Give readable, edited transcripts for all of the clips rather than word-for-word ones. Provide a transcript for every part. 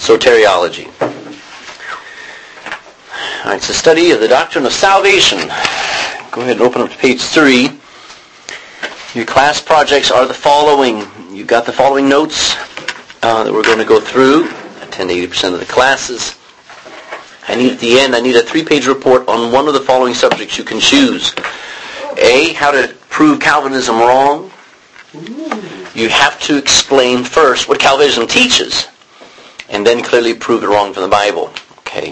Soteriology. All right, it's a study of the doctrine of salvation. Go ahead and open up to page 3. Your class projects are the following. You've got the following notes that we're going to go through. Attend 80% of the classes. At the end, I need a 3-page report on one of the following subjects you can choose. A, how to prove Calvinism wrong. You have to explain first what Calvinism teaches, and then clearly prove it wrong from the Bible. Okay.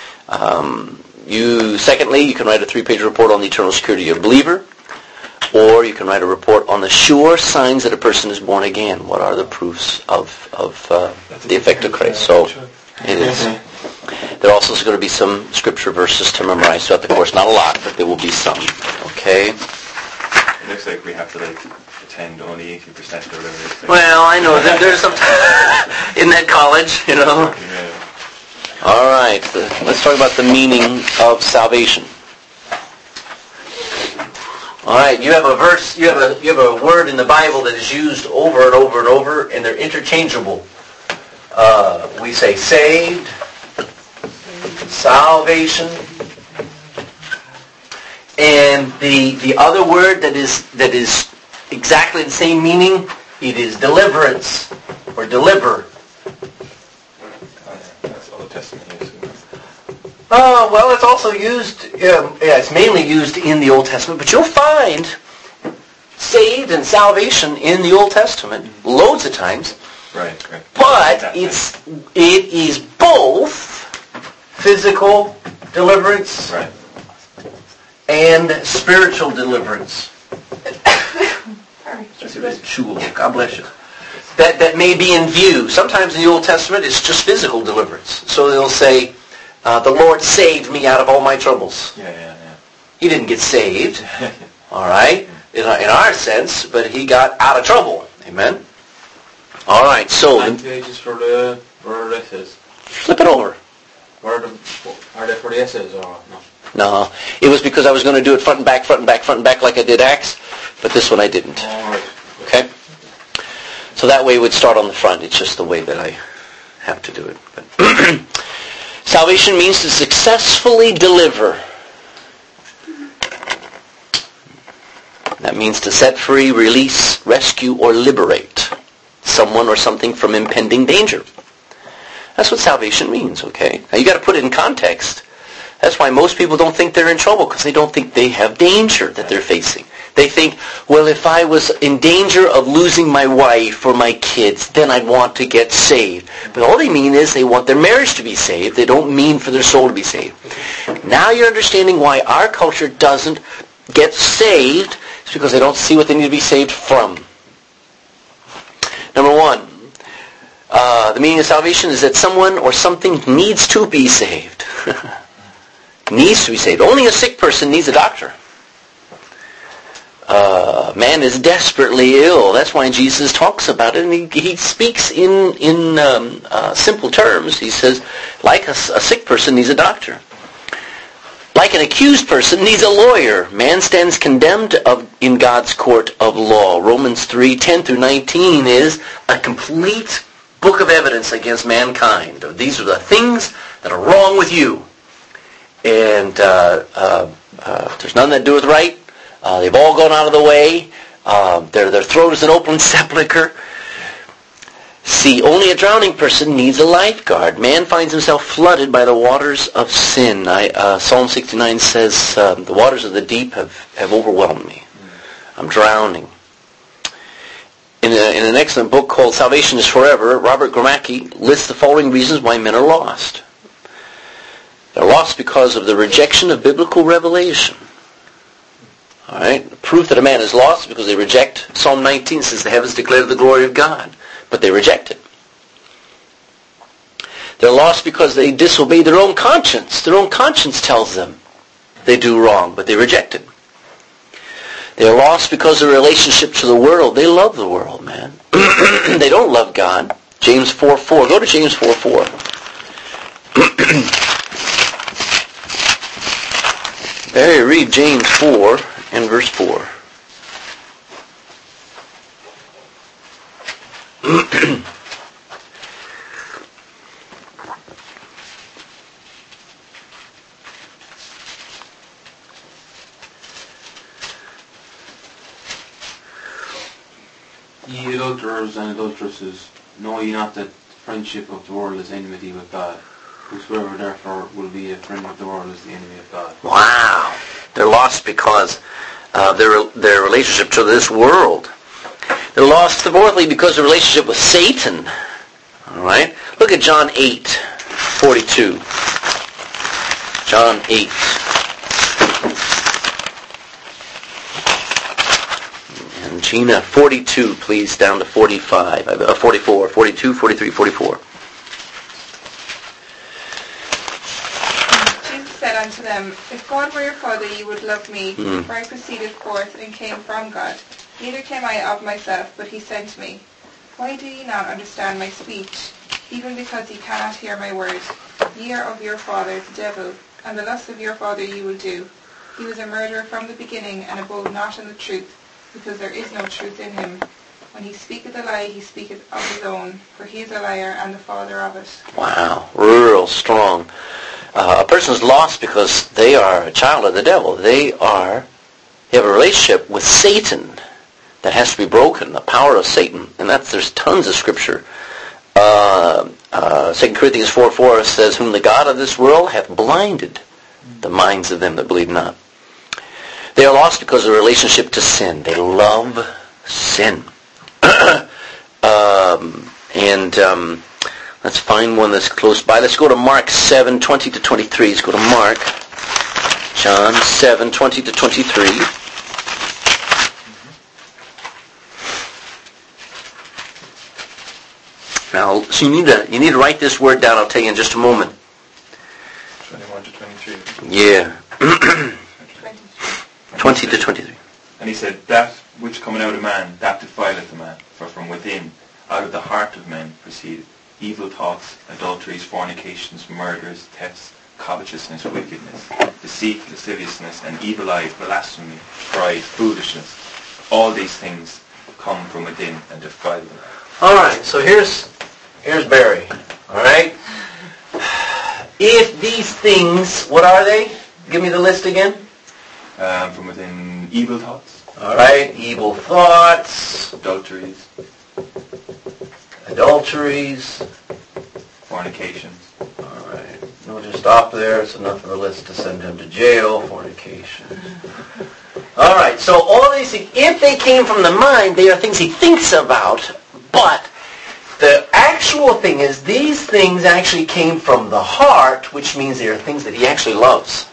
Secondly, you can write a 3-page report on the eternal security of a believer, or you can write a report on the sure signs that a person is born again. What are the proofs of the effect of Christ? So it is. There are also going to be some scripture verses to memorize throughout the course. Not a lot, but there will be some. Okay. It looks like we have to attend only 80% or whatever. Well, I know that there's some in that college, you know. Yeah. All right, let's talk about the meaning of salvation. All right, you have a verse, you have a word in the Bible that is used over and over and over, and they're interchangeable. We say saved, salvation, and the other word that is exactly the same meaning, it is deliverance or deliver. Well, it's also used, it's mainly used in the Old Testament, but you'll find saved and salvation in the Old Testament loads of times. Right. But it is both physical deliverance and spiritual deliverance. God bless you. That may be in view. Sometimes in the Old Testament it's just physical deliverance. So they'll say, the Lord saved me out of all my troubles. Yeah. He didn't get saved, all right, in our sense, but he got out of trouble. Amen? All right, so... 9 pages for the essays. Flip it over. Are they for the essays or no? No, it was because I was going to do it front and back like I did Acts, but this one I didn't. All right. Okay? So that way it would start on the front. It's just the way that I have to do it. But salvation means to successfully deliver. That means to set free, release, rescue, or liberate someone or something from impending danger. That's what salvation means, okay? Now you got to put it in context. That's why most people don't think they're in trouble, because they don't think they have danger that they're facing. They think, well, if I was in danger of losing my wife or my kids, then I'd want to get saved. But all they mean is they want their marriage to be saved. They don't mean for their soul to be saved. Now you're understanding why our culture doesn't get saved. It's because they don't see what they need to be saved from. Number 1, the meaning of salvation is that someone or something needs to be saved. Needs to be saved. Only a sick person needs a doctor. Man is desperately ill. That's why Jesus talks about it, and he speaks in simple terms. He says, like a sick person needs a doctor. Like an accused person needs a lawyer. Man stands condemned in God's court of law. Romans 3:10 through 19 is a complete book of evidence against mankind. These are the things that are wrong with you. And there's none that doeth right. They've all gone out of the way. Their throat is an open sepulcher. See, only a drowning person needs a lifeguard. Man finds himself flooded by the waters of sin. Psalm 69 says, the waters of the deep have overwhelmed me. I'm drowning. In an excellent book called Salvation is Forever, Robert Gromacki lists the following reasons why men are lost. They're lost because of the rejection of biblical revelation. All right? The proof that a man is lost is because they reject. Psalm 19 says the heavens declare the glory of God, but they reject it. They're lost because they disobey their own conscience. Their own conscience tells them they do wrong, but they reject it. They're lost because of their relationship to the world. They love the world, man. They don't love God. James 4:4. Go to James 4:4. There, read James 4 and verse 4. Ye adulterers and adulteresses, know ye not that friendship of the world is enmity with God? Whosoever therefore will be a friend of the world is the enemy of God. Wow. They're lost because of their relationship to this world. They're lost fourthly because of the relationship with Satan. All right? Look at John 8:42. John 8. And Gina, 42, please, down to 45. 44, 42, 43, 44. Jesus said unto them, If God were your Father, ye would love me, for I proceeded forth and came from God. Neither came I of myself, but he sent me. Why do ye not understand my speech? Even because ye cannot hear my words. Ye are of your father, the devil, and the lusts of your father ye will do. He was a murderer from the beginning, and abode not in the truth, because there is no truth in him. When he speaketh a lie, he speaketh of his own, for he is a liar and the father of it. Wow, real strong. A person's lost because they are a child of the devil. They have a relationship with Satan that has to be broken, the power of Satan. And there's tons of scripture. 2 Corinthians 4:4 says, Whom the God of this world hath blinded the minds of them that believe not. They are lost because of a relationship to sin. They love sin. Let's find one that's close by. Let's go to Mark 7:20-23. Let's go to Mark. John 7:20-23. Now, so you need to write this word down. I'll tell you in just a moment. 21 to 23. Yeah. 20 to 23. And he said, That which cometh out of man, that defileth the man. For from within, out of the heart of men, proceed evil thoughts, adulteries, fornications, murders, thefts, covetousness, wickedness, deceit, lasciviousness, and evil eye, blasphemy, pride, foolishness. All these things come from within and defile them. All right, so here's Barry. All right? If these things, what are they? Give me the list again. From within, evil thoughts. All right, evil thoughts. Adulteries. Fornications. All right, we'll just stop there. It's enough of a list to send him to jail. Fornication. All right, so all these things, if they came from the mind, they are things he thinks about, but the actual thing is these things actually came from the heart, which means they are things that he actually loves.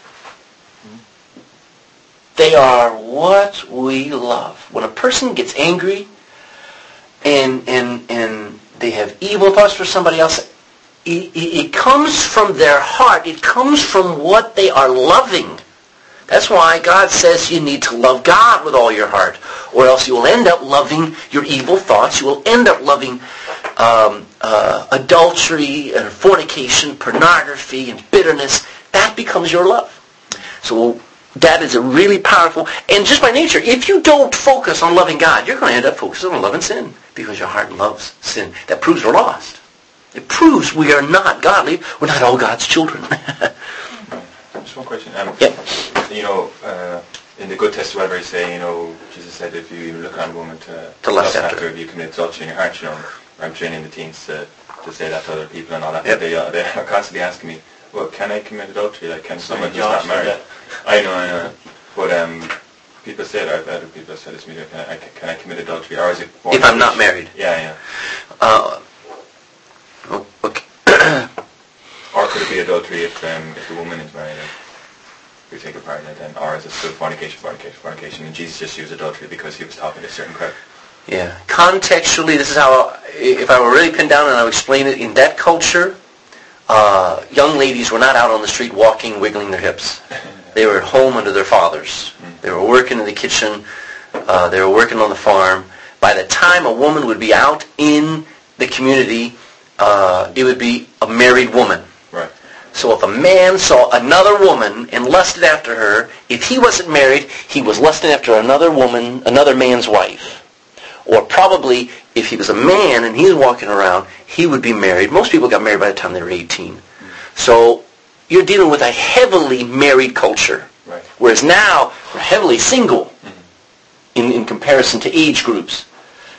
They are what we love. When a person gets angry and they have evil thoughts for somebody else, it comes from their heart. It comes from what they are loving. That's why God says you need to love God with all your heart, or else you will end up loving your evil thoughts. You will end up loving adultery, and fornication, pornography, and bitterness. That becomes your love. So that is a really powerful, and just by nature, if you don't focus on loving God, you're going to end up focusing on loving sin, because your heart loves sin. That proves we're lost. It proves we are not godly. We're not all God's children. Just one question. Yeah. In the Good Test, whatever you say, Jesus said if you look on a woman to lust lust after her, if you commit adultery in your heart, I'm training the teens to say that to other people and all that. Yep. They are constantly asking me, well, can I commit adultery? Like, can someone who's Josh not married? said I know. But people say that. I've had people say this to me, can I commit adultery? Or is it If I'm not married. Yeah. Okay. Or could it be adultery if the woman is married? We take a partner then, or is it still fornication? And Jesus just used adultery because he was talking to a certain crowd. Yeah. Contextually, this is how, if I were really pinned down and I would explain it, in that culture, young ladies were not out on the street walking, wiggling their hips. They were at home under their fathers. They were working in the kitchen. They were working on the farm. By the time a woman would be out in the community, it would be a married woman. Right. So if a man saw another woman and lusted after her, if he wasn't married, he was lusting after another woman, another man's wife. Or probably, if he was a man and he was walking around, he would be married. Most people got married by the time they were 18. So you're dealing with a heavily married culture. Right. Whereas now, we're heavily single in comparison to age groups.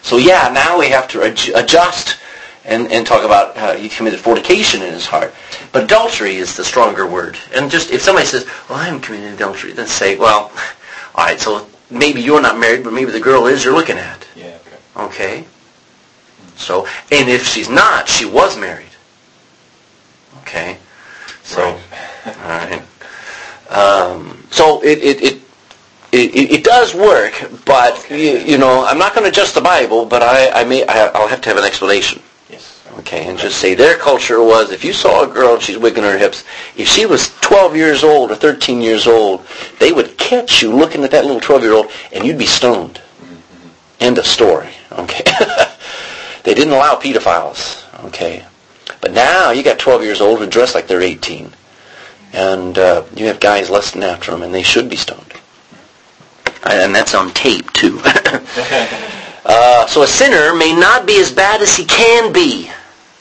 So yeah, now we have to adjust and talk about how he committed fornication in his heart. But adultery is the stronger word. And just if somebody says, well, I'm committing adultery, then say, well, all right, so maybe you're not married, but maybe the girl is you're looking at. Yeah, Okay? So, and if she's not, she was married. Okay? So, right. all right. So it does work, but you know, I'm not going to adjust the Bible, but I'll have to have an explanation. Yes. Okay, and just say their culture was, if you saw a girl and she's wiggling her hips, if she was 12 years old or 13 years old, they would catch you looking at that little 12-year-old, and you'd be stoned. Mm-hmm. End of story. Okay. They didn't allow pedophiles. Okay. But now you got 12 years old who dress like they're 18. And you have guys lusting after them, and they should be stoned. And that's on tape, too. So a sinner may not be as bad as he can be.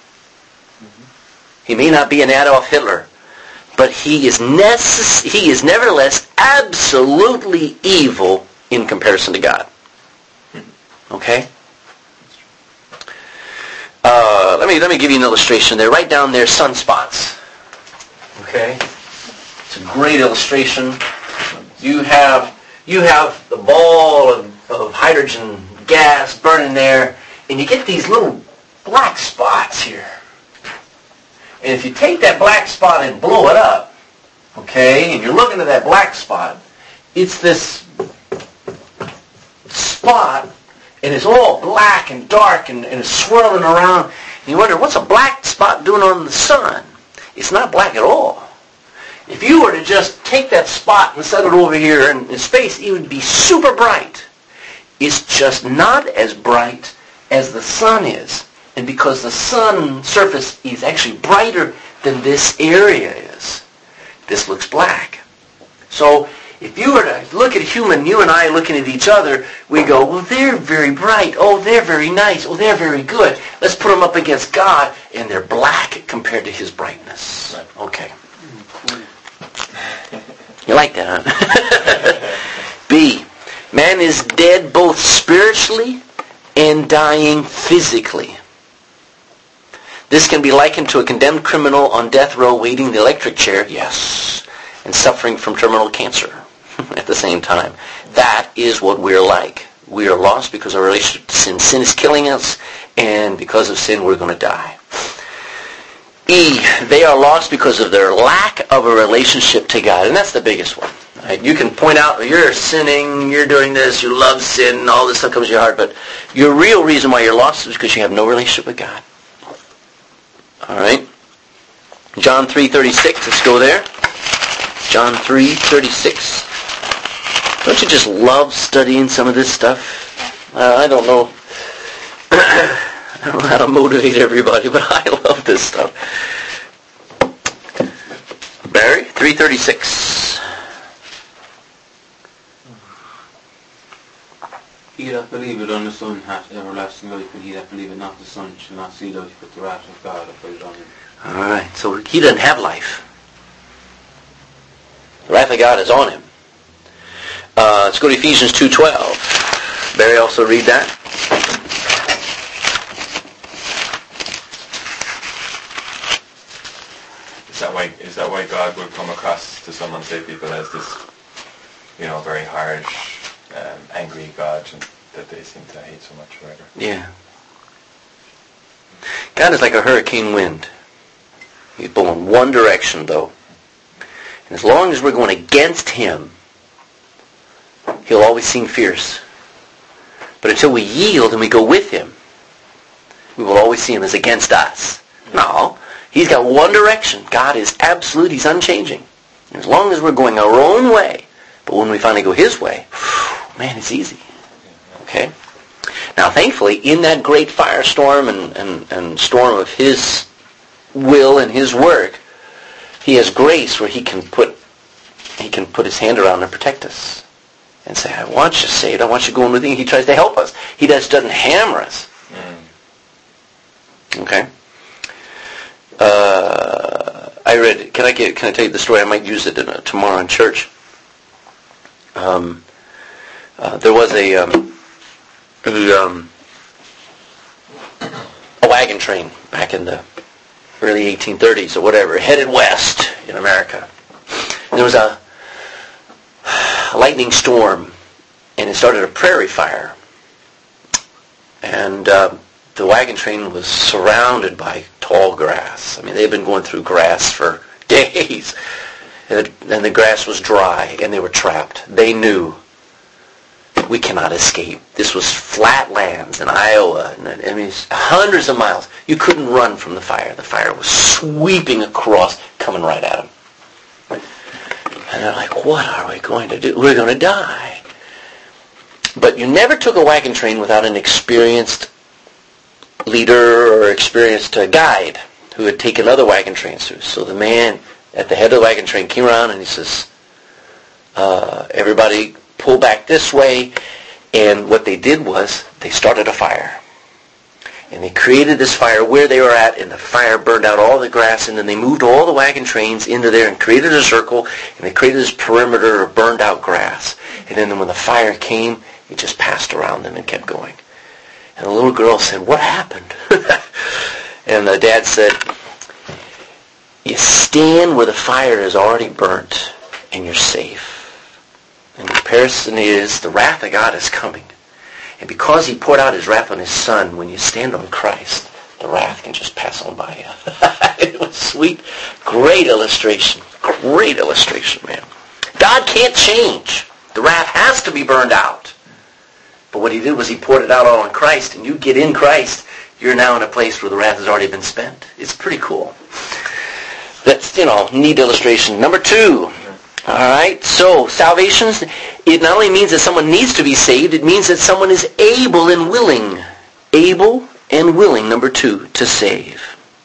He may not be an Adolf Hitler. But he is nevertheless absolutely evil in comparison to God. Okay? Let me give you an illustration there. Right down there, sunspots. Okay? It's a great illustration. You have the ball of hydrogen gas burning there, and you get these little black spots here. And if you take that black spot and blow it up, okay, and you're looking at that black spot, it's this spot, and it's all black and dark and it's swirling around. And you wonder, what's a black spot doing on the sun? It's not black at all. If you were to just take that spot and set it over here in space, it would be super bright. It's just not as bright as the sun is. And because the sun surface is actually brighter than this area is, this looks black. So if you were to look at a human, you and I looking at each other, we go, well, they're very bright. Oh, they're very nice. Oh, they're very good. Let's put them up against God, and they're black compared to his brightness. Right. Okay. You like that, huh? B, man is dead both spiritually and dying physically. This can be likened to a condemned criminal on death row waiting the electric chair, yes, and suffering from terminal cancer at the same time. That is what we're like. We are lost because of our relationship to sin. Sin is killing us, and because of sin, we're going to die. E, they are lost because of their lack of a relationship to God. And that's the biggest one. Right? You can point out, you're sinning, you're doing this, you love sin, and all this stuff comes to your heart, but your real reason why you're lost is because you have no relationship with God. All right? John 3:36, let's go there. John 3:36. Don't you just love studying some of this stuff? I don't know. I don't know how to motivate everybody, but I love this stuff. Barry, 3:36. He that believeth on the Son hath everlasting life, and he that believeth not the Son shall not see life, but the wrath of God abideth on him. All right, so he doesn't have life. The wrath of God is on him. Let's go to Ephesians 2:12. Barry, also read that. Is that why God would come across to some unsaved people as this, very harsh, angry God that they seem to hate so much, or whatever? Yeah. God is like a hurricane wind. He's blowing one direction, though. And as long as we're going against him, he'll always seem fierce. But until we yield and we go with him, we will always see him as against us. No. He's got one direction. God is absolute. He's unchanging. As long as we're going our own way, but when we finally go his way, man, it's easy. Okay? Now, thankfully, in that great firestorm and storm of his will and his work, he has grace where he can put his hand around and protect us and say, I want you saved. I want you going with me. He tries to help us. He doesn't hammer us. Okay? I read. Can I tell you the story? I might use it tomorrow in church. There was a wagon train back in the early 1830s or whatever, headed west in America. And there was a lightning storm, and it started a prairie fire. And the wagon train was surrounded by tall grass. I mean, they'd been going through grass for days. And the grass was dry, and they were trapped. They knew, we cannot escape. This was flat lands in Iowa. I mean, hundreds of miles. You couldn't run from the fire. The fire was sweeping across, coming right at them. And they're like, what are we going to do? We're going to die. But you never took a wagon train without an experienced leader or experienced guide who had taken other wagon trains through. So the man at the head of the wagon train came around and he says, everybody pull back this way. And what they did was they started a fire. And they created this fire where they were at, and the fire burned out all the grass, and then they moved all the wagon trains into there and created a circle, and they created this perimeter of burned out grass. And then when the fire came, it just passed around them and kept going. And the little girl said, what happened? And the dad said, you stand where the fire is already burnt, and you're safe. And the comparison is, the wrath of God is coming. And because he poured out his wrath on his son, when you stand on Christ, the wrath can just pass on by you. It was sweet. Great illustration. Great illustration, man. God can't change. The wrath has to be burned out. But what he did was he poured it out all on Christ, and you get in Christ, you're now in a place where the wrath has already been spent. It's pretty cool. That's, neat illustration. Number 2. All right, so salvation, it not only means that someone needs to be saved, it means that someone is able and willing. Able and willing, number 2, to save.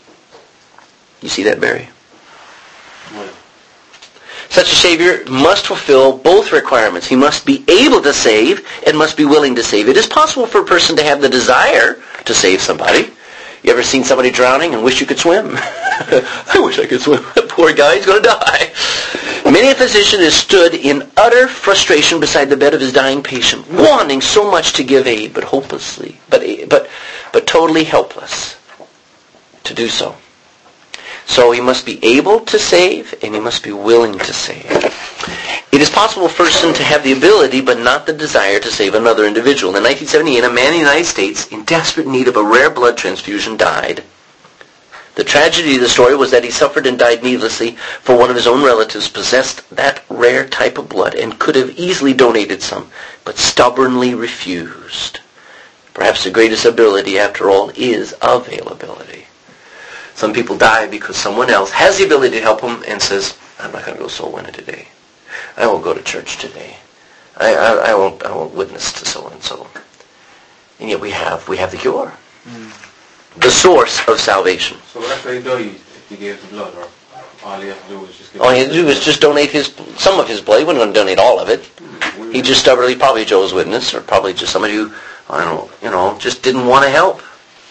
You see that, Barry? Yeah. Such a Savior must fulfill both requirements. He must be able to save and must be willing to save. It is possible for a person to have the desire to save somebody. You ever seen somebody drowning and wish you could swim? I wish I could swim. That poor guy, he's going to die. Many a physician has stood in utter frustration beside the bed of his dying patient, wanting so much to give aid, but hopelessly, but totally helpless to do so. So he must be able to save, and he must be willing to save. It is possible for a person to have the ability, but not the desire to save another individual. In 1978, a man in the United States, in desperate need of a rare blood transfusion, died. The tragedy of the story was that he suffered and died needlessly, for one of his own relatives possessed that rare type of blood and could have easily donated some, but stubbornly refused. Perhaps the greatest ability, after all, is availability. Some people die because someone else has the ability to help them and says, I'm not going to go soul winner today. I won't go to church today. I won't witness to so-and-so. And yet we have the cure. The source of salvation. So after he died, if he gave the blood, or all he had to do was just give All he had to do was just donate some of his blood. He wasn't going to donate all of it. He just stubbornly, probably Joe's Witness, or probably just somebody who, just didn't want to help.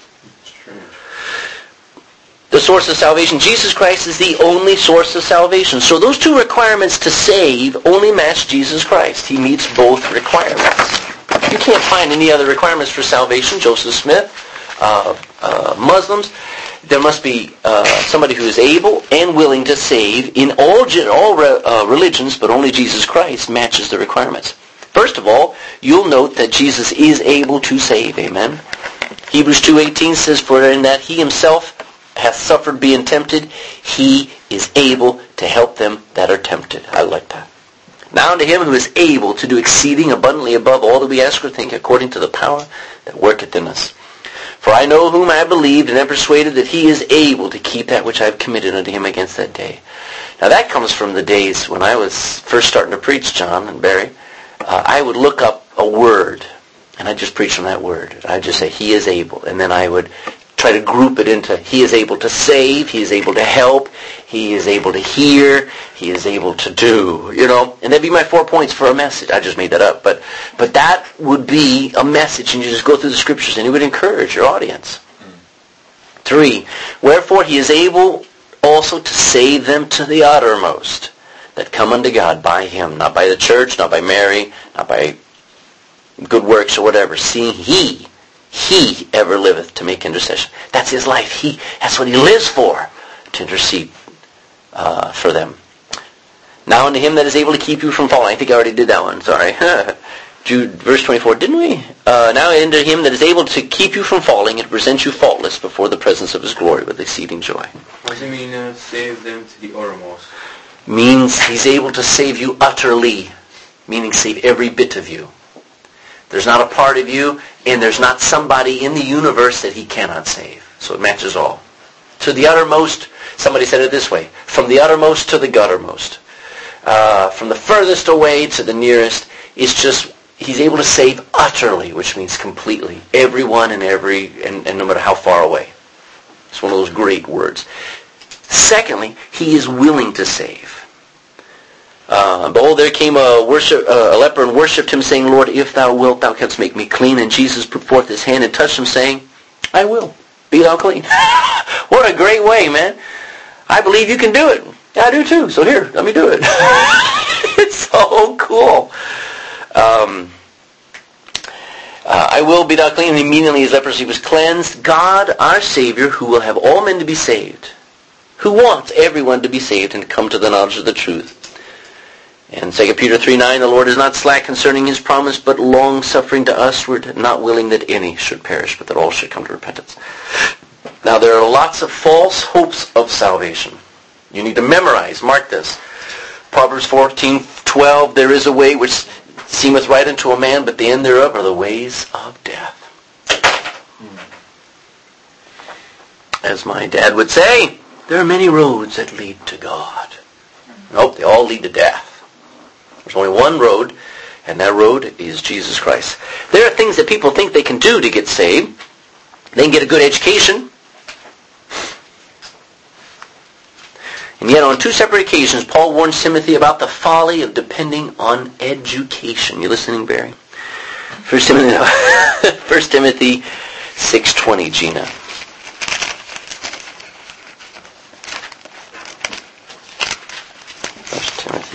The source of salvation. Jesus Christ is the only source of salvation. So those two requirements to save only match Jesus Christ. He meets both requirements. You can't find any other requirements for salvation. Joseph Smith, Muslims. There must be somebody who is able and willing to save in all religions, but only Jesus Christ matches the requirements. First of all, you'll note that Jesus is able to save. Amen. Hebrews 2:18 says, for in that he himself hath suffered being tempted, he is able to help them that are tempted. I like that. Now unto him who is able to do exceeding abundantly above all that we ask or think, according to the power that worketh in us. For I know whom I have believed, and am persuaded that he is able to keep that which I have committed unto him against that day. Now that comes from the days when I was first starting to preach, John and Barry. I would look up a word, and I'd just preach from that word. I'd just say, he is able. And then I would try to group it into, he is able to save, he is able to help, he is able to hear, he is able to do, And that'd be my 4 points for a message. I just made that up. But that would be a message, and you just go through the scriptures, and it would encourage your audience. 3, wherefore he is able also to save them to the uttermost that come unto God by him, not by the church, not by Mary, not by good works or whatever, seeing he He ever liveth to make intercession. That's his life. That's what he lives for, to intercede for them. Now unto him that is able to keep you from falling. I think I already did that one. Sorry. Jude, verse 24, didn't we? Now unto him that is able to keep you from falling and to present you faultless before the presence of his glory with exceeding joy. What does it mean, save them to the uttermost? Means he's able to save you utterly, meaning save every bit of you. There's not a part of you, and there's not somebody in the universe that he cannot save. So it matches all. To the uttermost, somebody said it this way, from the uttermost to the guttermost. From the furthest away to the nearest, it's just, he's able to save utterly, which means completely. Everyone and no matter how far away. It's one of those great words. Secondly, he is willing to save. Behold, there came a leper and worshipped him, saying, Lord, if thou wilt, thou canst make me clean. And Jesus put forth his hand and touched him, saying, I will. Be thou clean. What a great way, man. I believe you can do it. Yeah, I do too. So here, let me do it. It's so cool. I will, be thou clean. And immediately his leprosy was cleansed. God, our Savior, who will have all men to be saved, who wants everyone to be saved and to come to the knowledge of the truth. And 2 Peter 3:9, the Lord is not slack concerning his promise, but long-suffering to usward, not willing that any should perish, but that all should come to repentance. Now, there are lots of false hopes of salvation. You need to memorize, mark this. Proverbs 14:12, there is a way which seemeth right unto a man, but the end thereof are the ways of death. As my dad would say, there are many roads that lead to God. Nope, they all lead to death. There's only one road, and that road is Jesus Christ. There are things that people think they can do to get saved. They can get a good education. And yet on two separate occasions, Paul warns Timothy about the folly of depending on education. You listening, Barry? 1 Timothy 6:20, Gina. 1 Timothy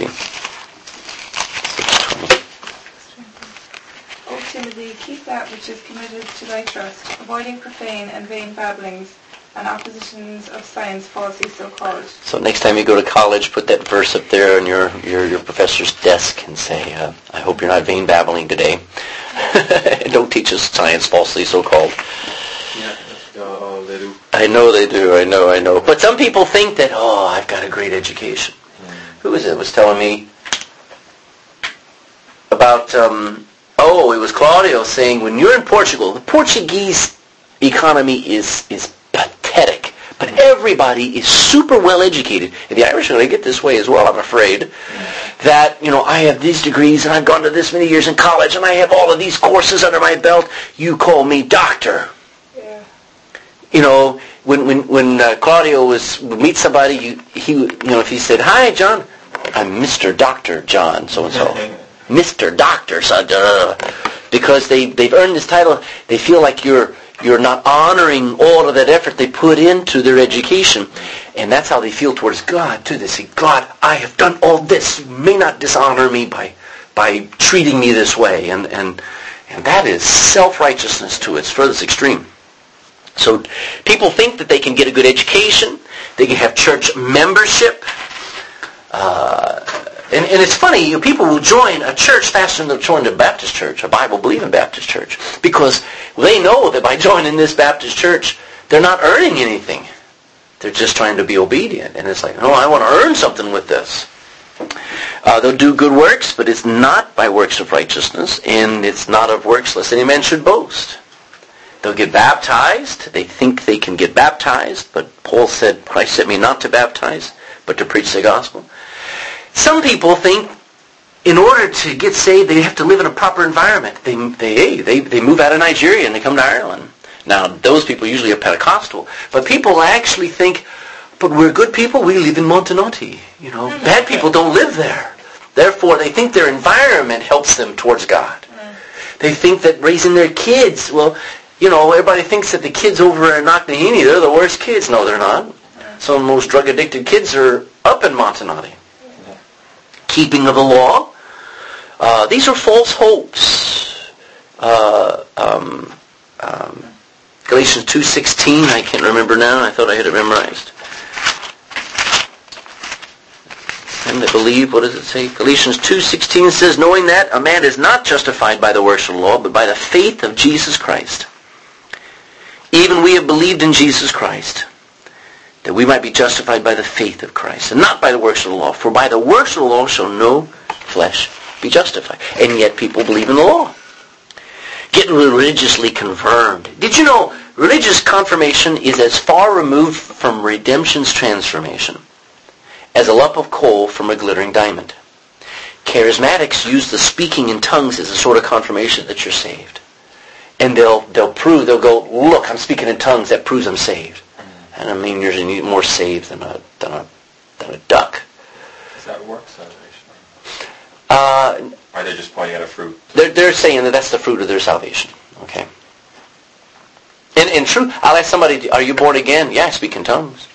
6:20. O Timothy, keep that which is committed to thy trust, avoiding profane and vain babblings, and oppositions of science falsely so called. So next time you go to college, put that verse up there on your professor's desk and say, I hope you're not vain babbling today. Don't teach us science falsely so called. Yeah, that's all they do. I know they do, I know. But some people think that, I've got a great education. Who was it was telling me about, it was Claudio saying, when you're in Portugal, the Portuguese economy is pathetic, but everybody is super well educated. And the Irish are going to get this way as well, I'm afraid. That, I have these degrees and I've gone to this many years in college and I have all of these courses under my belt. You call me doctor. Yeah. When Claudio would meet somebody, if he said, "Hi, John," I'm Mr. Dr. John so-and-so. Mr. Doctor, because they've earned this title. They feel like you're not honoring all of that effort they put into their education. And that's how they feel towards God, too. They say, God, I have done all this. You may not dishonor me by treating me this way. And that is self-righteousness to its furthest extreme. So people think that they can get a good education. They can have church membership. And it's funny, people will join a church faster than they'll join a Baptist church, a Bible-believing Baptist church, because they know that by joining this Baptist church, they're not earning anything. They're just trying to be obedient. And it's like, I want to earn something with this. They'll do good works, but it's not by works of righteousness, and it's not of works lest any man should boast. They'll get baptized. They think they can get baptized, but Paul said, Christ sent me not to baptize, but to preach the gospel. Some people think in order to get saved, they have to live in a proper environment. They move out of Nigeria and they come to Ireland. Now, those people usually are Pentecostal. But people actually think, but we're good people, we live in Montenotte. Bad people don't live there. Therefore, they think their environment helps them towards God. They think that raising their kids, everybody thinks that the kids over in Knocknaheeny, they're the worst kids. No, they're not. Some of the most drug-addicted kids are up in Montenotte. Keeping of the law. These are false hopes. Galatians 2:16, I can't remember now. I thought I had it memorized. And I believe, what does it say? Galatians 2:16 says, knowing that a man is not justified by the works of the law, but by the faith of Jesus Christ. Even we have believed in Jesus Christ, that we might be justified by the faith of Christ, and not by the works of the law. For by the works of the law shall no flesh be justified. And yet people believe in the law. Get religiously confirmed. Did you know religious confirmation is as far removed from redemption's transformation as a lump of coal from a glittering diamond? Charismatics use the speaking in tongues as a sort of confirmation that you're saved. And they'll go, look, I'm speaking in tongues, that proves I'm saved. And I mean, you're more saved than a duck. Is that work salvation? Or they're just pointing at a fruit? They're saying that that's the fruit of their salvation. Okay. In truth, I'll ask somebody, are you born again? Yeah, I speak in tongues.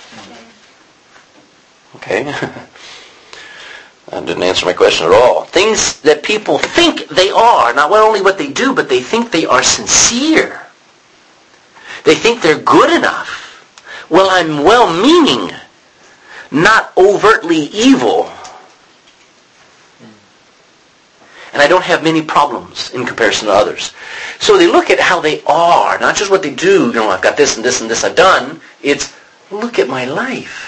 Okay. That didn't answer my question at all. Things that people think they are, not only what they do, but they think they are sincere. They think they're good enough. Well, I'm well-meaning, not overtly evil. And I don't have many problems in comparison to others. So they look at how they are, not just what they do. You know, I've got this and this and this I've done. It's, look at my life.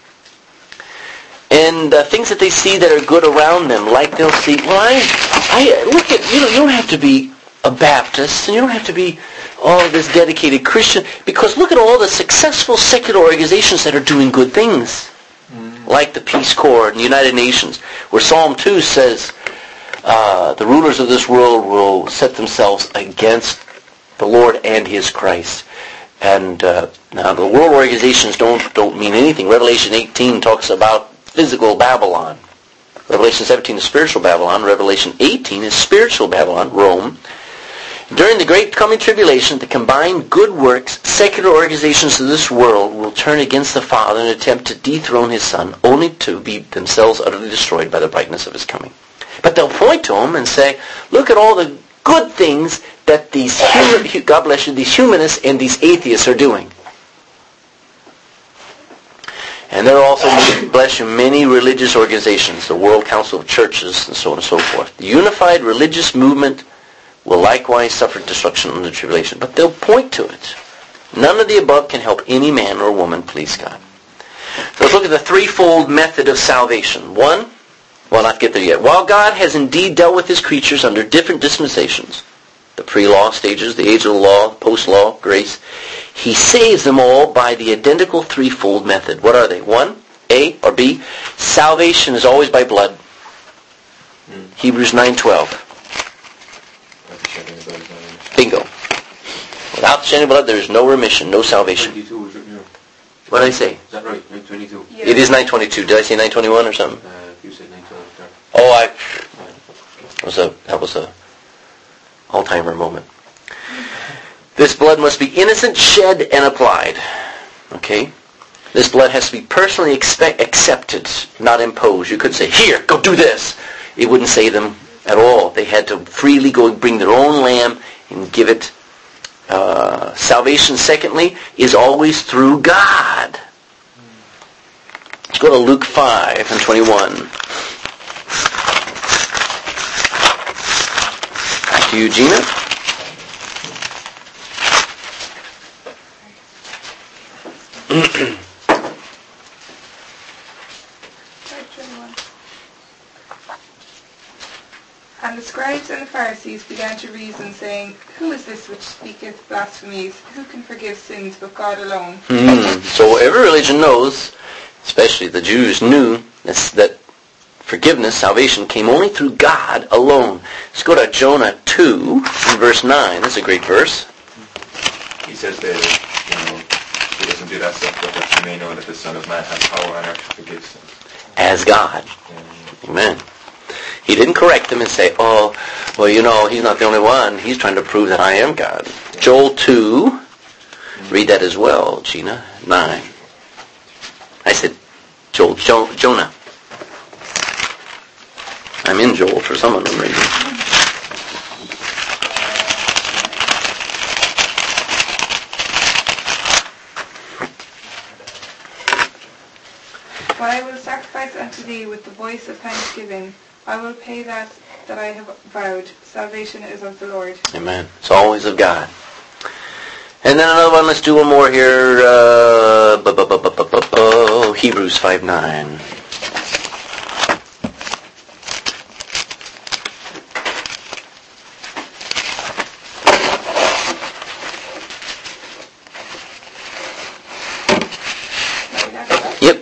And things that they see that are good around them, like they'll see, well, I look at, you don't have to be a Baptist, and you don't have to be this dedicated Christian, because look at all the successful secular organizations that are doing good things, like the Peace Corps and the United Nations, where Psalm 2 says, the rulers of this world will set themselves against the Lord and His Christ. And now the world organizations don't mean anything. Revelation 18 talks about physical Babylon. Revelation 17 is spiritual Babylon. Revelation 18 is spiritual Babylon, Rome. During the great coming tribulation, the combined good works, secular organizations of this world will turn against the Father and attempt to dethrone His Son, only to be themselves utterly destroyed by the brightness of His coming. But they'll point to Him and say, look at all the good things that these God bless you, these humanists and these atheists are doing. And there are also, bless you, many religious organizations, the World Council of Churches, and so on and so forth. The unified religious movement will likewise suffer destruction under tribulation. But they'll point to it. None of the above can help any man or woman please God. So let's look at the threefold method of salvation. One, well, not get there yet. While God has indeed dealt with His creatures under different dispensations, the pre-law stages, the age of the law, post-law, grace, He saves them all by the identical threefold method. What are they? One, A or B, salvation is always by blood. Hebrews 9:12. Bingo. Without the shedding of blood, there is no remission, no salvation. 22 was written here. What did I say? Is that right? 922? Yeah. It is 9:22. Did I say 9:21 or something? You said 912 there. Oh, that was a all-timer moment. This blood must be innocent, shed, and applied. Okay? This blood has to be personally accepted, not imposed. You could say, here, go do this. It wouldn't save them at all. They had to freely go and bring their own lamb and give it. Salvation, secondly, is always through God. Let's go to Luke 5:21. Back to you, Gina. And the scribes and the Pharisees began to reason, saying, who is this which speaketh blasphemies? Who can forgive sins but God alone? So every religion knows, especially the Jews knew, that forgiveness, salvation, came only through God alone. Let's go to Jonah 2, in verse 9. That's a great verse. He says that, He doesn't do that stuff, but that you may know that the Son of Man has power on earth to forgive sins. As God. Amen. He didn't correct them and say, oh, well, He's not the only one. He's trying to prove that I am God. Joel 2, read that as well, Gina, 9. I said Jonah. I'm in Joel for some of them reasons. But I will sacrifice unto thee with the voice of thanksgiving. I will pay that I have vowed. Salvation is of the Lord. Amen. It's always of God. And then another one. Let's do one more here. Hebrews 5:9. Yep.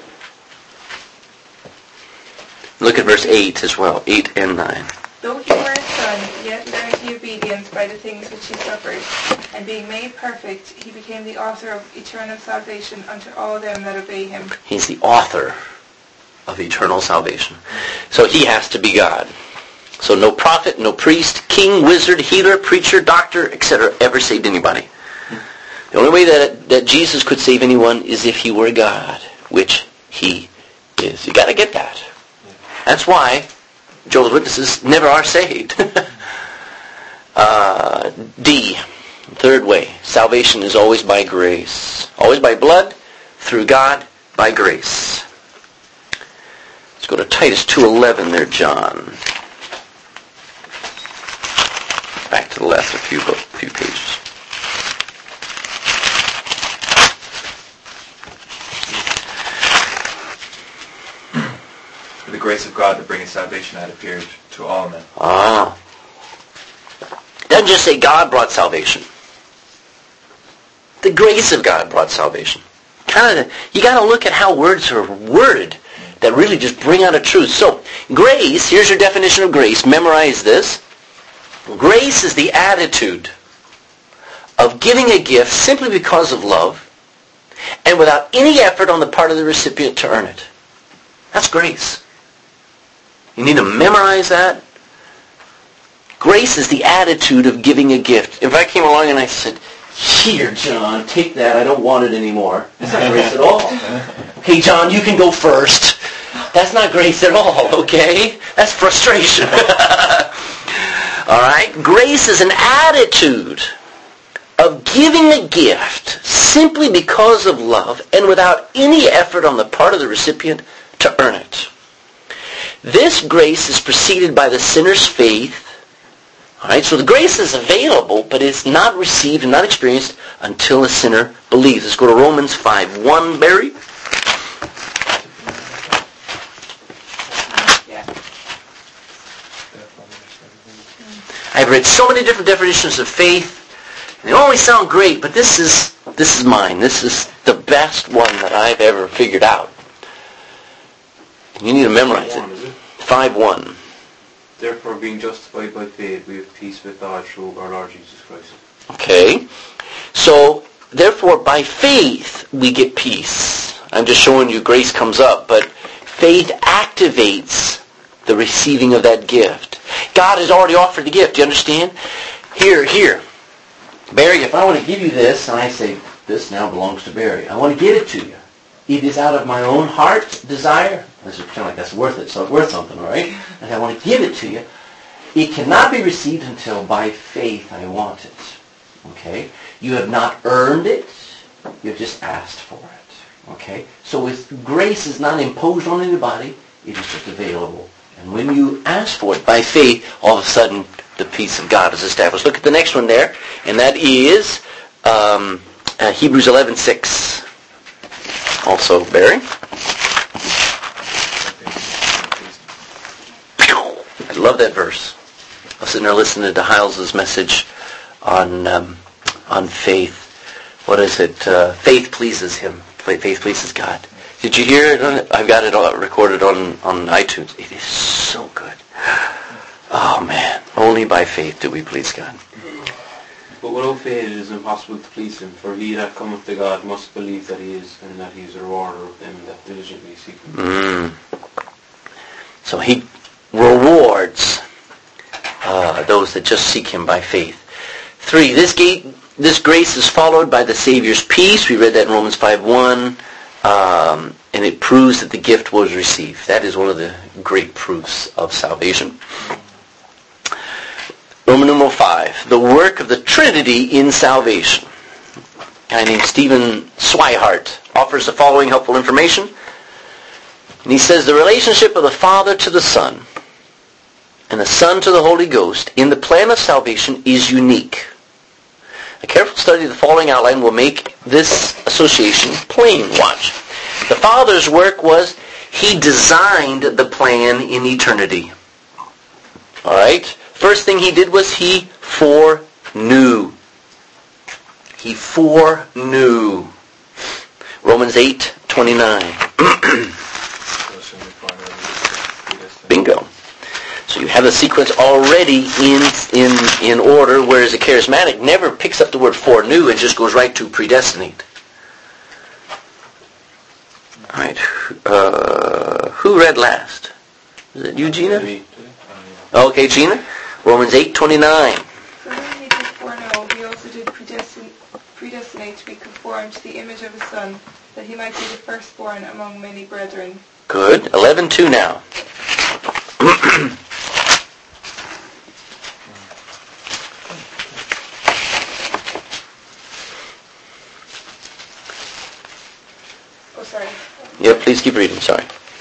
Look at verse 8 as well. 8 and 9. Though he were a son, yet learned he obedience by the things which he suffered. And being made perfect, he became the author of eternal salvation unto all them that obey him. He's the author of eternal salvation. So he has to be God. So no prophet, no priest, king, wizard, healer, preacher, doctor, etc. ever saved anybody. The only way that Jesus could save anyone is if he were God, which he is. You got to get that. That's why Jehovah's Witnesses never are saved. D, third way. Salvation is always by grace. Always by blood, through God, by grace. Let's go to Titus 2:11 there, John. Back to the left a few pages. For the grace of God that bringeth salvation had appeared to all men. It doesn't just say God brought salvation. The grace of God brought salvation. You got to look at how words are worded that really just bring out a truth. So, grace, here's your definition of grace. Memorize this. Grace is the attitude of giving a gift simply because of love and without any effort on the part of the recipient to earn it. That's grace. You need to memorize that. Grace is the attitude of giving a gift. If I came along and I said, "Here, John, take that. I don't want it anymore." That's not grace at all. "Hey, John, you can go first." That's not grace at all, okay? That's frustration. All right? Grace is an attitude of giving a gift simply because of love and without any effort on the part of the recipient to earn it. This grace is preceded by the sinner's faith. All right, so the grace is available, but it's not received and not experienced until a sinner believes. Let's go to Romans 5:1, Barry. I've read so many different definitions of faith, and they always sound great, but this is mine. This is the best one that I've ever figured out. You need to memorize it. 5:1. Therefore, being justified by faith, we have peace with God through our Lord Jesus Christ. Okay. So, therefore, by faith, we get peace. I'm just showing you grace comes up, but faith activates the receiving of that gift. God has already offered the gift. Do you understand? Here. Barry, if I want to give you this, and I say, this now belongs to Barry, I want to give it to you. It is out of my own heart desire. Let's just pretend like that's worth it, so it's worth something, all right? And I want to give it to you. It cannot be received until by faith I want it. Okay? You have not earned it. You have just asked for it. Okay? So grace is not imposed on anybody. It is just available. And when you ask for it by faith, all of a sudden the peace of God is established. Look at the next one there, and that is Hebrews 11:6. Also, Barry. I love that verse. I was sitting there listening to Hyles's message on faith. What is it? Faith pleases him. Faith pleases God. Did you hear it? I've got it all recorded on iTunes. It is so good. Oh man! Only by faith do we please God. But without faith it is impossible to please him, for he that cometh to God must believe that he is, and that he is a rewarder of them that diligently seek him. So he rewards those that just seek him by faith. 3, this grace is followed by the Savior's peace. We read that in Romans 5:1. And it proves that the gift was received. That is one of the great proofs of salvation. Roman numeral 5, the work of the Trinity in salvation. A guy named Stephen Swihart offers the following helpful information. And he says the relationship of the Father to the Son and the Son to the Holy Ghost in the plan of salvation is unique. A careful study of the following outline will make this association plain. Watch. The Father's work was he designed the plan in eternity. All right? First thing he did was he foreknew. He foreknew. Romans 8:29. Bingo. So you have the sequence already in order, whereas a charismatic never picks up the word foreknew and just goes right to predestinate. All right. Who read last? Is it you, Gina? Okay, Gina. Romans 8:29. For whom he did foreknow, he also did predestinate to be conformed to the image of his Son, that he might be the firstborn among many brethren. Good. 11:2 now. Oh, sorry. Yeah, please keep reading. Sorry.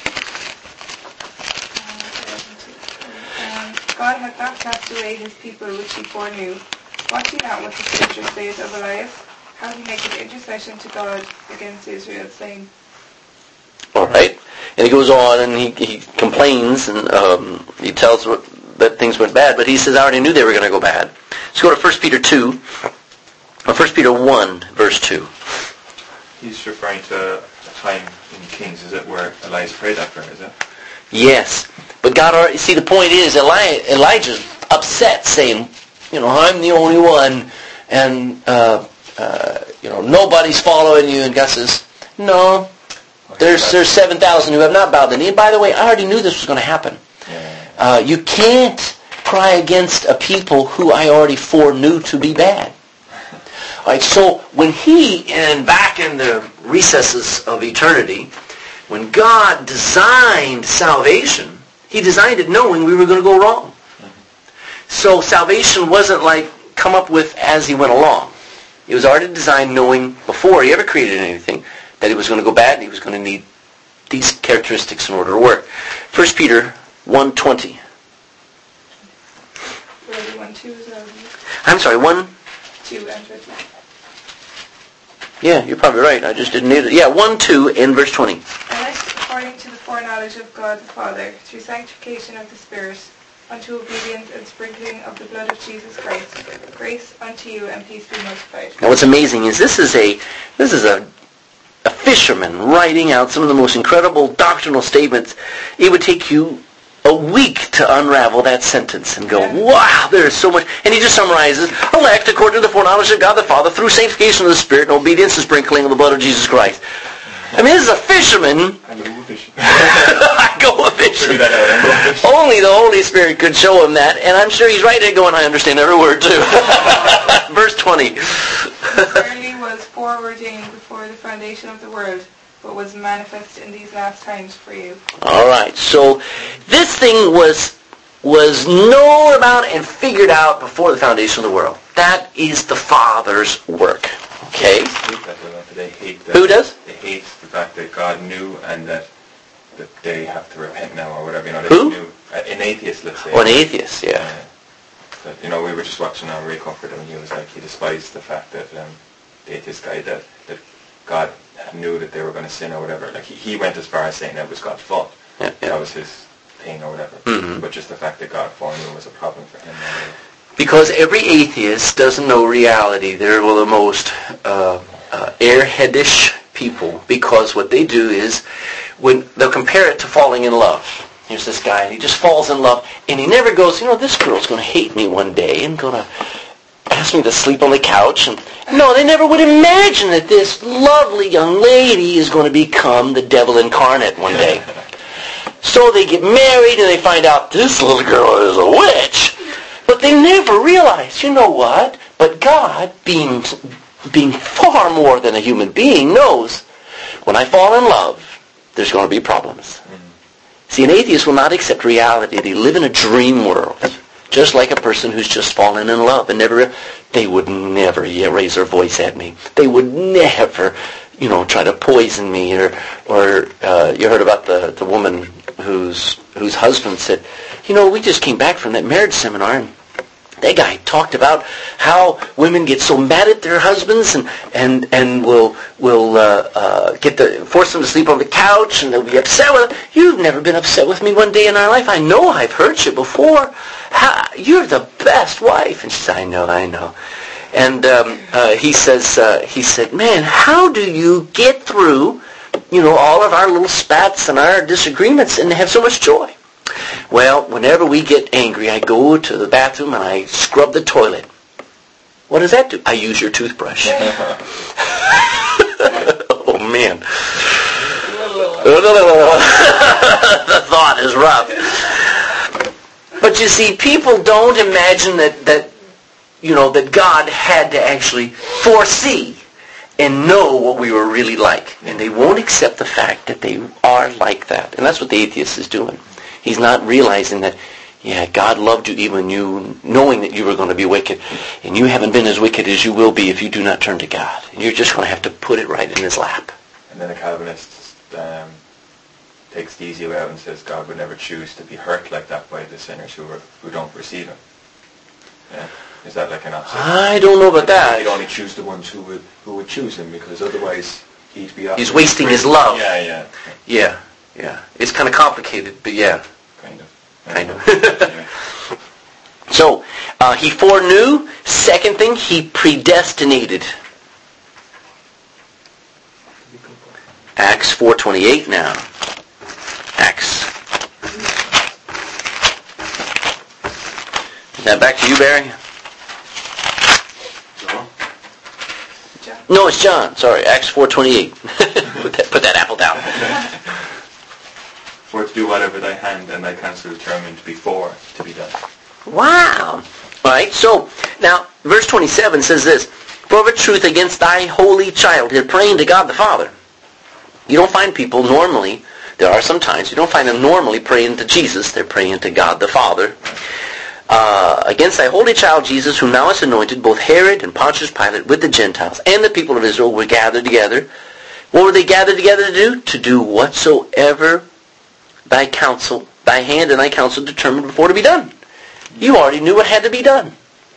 God hath not cast away his people which he foreknew. Watch ye not what the Scripture saith of Elias, how he maketh intercession to God against Israel, saying. All right. And he goes on and he complains and he tells that things went bad, but he says, I already knew they were going to go bad. Let's go to 1 Peter 2, or 1 Peter 1, verse 2. He's referring to a time in Kings, is it, where Elias prayed that prayer, is it? Yes. But God already, see, the point is, Elijah's upset, saying, I'm the only one, and, nobody's following you. And God says, no, there's 7,000 who have not bowed the knee. And by the way, I already knew this was going to happen. Yeah. You can't cry against a people who I already foreknew to be bad. All right, so when back in the recesses of eternity, when God designed salvation, he designed it knowing we were going to go wrong. So salvation wasn't like come up with as he went along. It was already designed knowing before he ever created anything that it was going to go bad and he was going to need these characteristics in order to work. 1 Peter 1:20. I'm sorry, 1? 2 and 20. Yeah, you're probably right. I just didn't need it. Yeah, 1:2 and verse 20. Elect according to the foreknowledge of God the Father, through sanctification of the Spirit, unto obedience and sprinkling of the blood of Jesus Christ. Grace unto you and peace be multiplied. Now what's amazing is this is a fisherman writing out some of the most incredible doctrinal statements. It would take you a week to unravel that sentence and go, wow, there is so much. And he just summarizes, elect according to the foreknowledge of God the Father, through sanctification of the Spirit and obedience and sprinkling of the blood of Jesus Christ. I mean, this is a fisherman. I go fishing. I go fishing. Only the Holy Spirit could show him that, and I'm sure he's right there going, I understand every word too. Verse 20. Verily was foreordained before the foundation of the world, but was manifest in these last times for you. All right, so this thing was known about and figured out before the foundation of the world. That is the Father's work. Okay? They hate that. Who does? They hate the fact that God knew and that they have to repent now or whatever. They Who? Knew. An atheist, let's say. Oh, an atheist, yeah. That, we were just watching Ray Comfort and he was like, he despised the fact that the atheist guy, that God knew that they were going to sin or whatever. Like he went as far as saying that was God's fault. Yeah. That was his thing or whatever. Mm-hmm. But just the fact that God foreknew was a problem for him. Because every atheist doesn't know reality. They're one of the most airheadish people, because what they do is when they'll compare it to falling in love. Here's this guy, and he just falls in love, and he never goes, this girl's going to hate me one day and going to ask me to sleep on the couch. And no, they never would imagine that this lovely young lady is going to become the devil incarnate one day. So they get married, and they find out this little girl is a witch. But they never realize, what? But God, being far more than a human being, knows when I fall in love, there's going to be problems. See, an atheist will not accept reality. They live in a dream world, just like a person who's just fallen in love and they would never raise their voice at me. They would never, try to poison me or you heard about the woman husband said, we just came back from that marriage seminar, and that guy talked about how women get so mad at their husbands and will force them to sleep on the couch, and they'll be upset with them. You've never been upset with me one day in our life. I know I've hurt you before. You're the best wife. And she said, I know. And he said, man, how do you get through, all of our little spats and our disagreements and have so much joy? Well, whenever we get angry, I go to the bathroom and I scrub the toilet. What does that do? I use your toothbrush. Oh, man. The thought is rough. But you see, people don't imagine that God had to actually foresee and know what we were really like. And they won't accept the fact that they are like that. And that's what the atheist is doing. He's not realizing that, God loved you even you, knowing that you were going to be wicked. And you haven't been as wicked as you will be if you do not turn to God. And you're just going to have to put it right in his lap. And then a Calvinist takes the easy way out and says God would never choose to be hurt like that by the sinners who don't receive him. Yeah. Is that like an opposite? I don't know about that. He'd only choose the ones who would choose him, because otherwise he'd be... He's wasting his love. Yeah. It's kind of complicated, but yeah. Kind of. So, he foreknew. Second thing, he predestinated. Acts 4:28 now. Acts. Is that back to you, Barry? John? No, it's John. Sorry, Acts 4:28. Put that apple down. For to do whatever thy hand and thy counsel determined before to be done. Wow. All right, so now verse 27 says this: For of a truth against thy holy childhood, praying to God the Father. You don't find people normally, there are some times, you don't find them normally praying to Jesus. They're praying to God the Father. Against thy holy child Jesus, whom thou hast anointed, both Herod and Pontius Pilate with the Gentiles and the people of Israel were gathered together. What were they gathered together to do? To do whatsoever thy counsel, thy hand and thy counsel determined before to be done. You already knew what had to be done.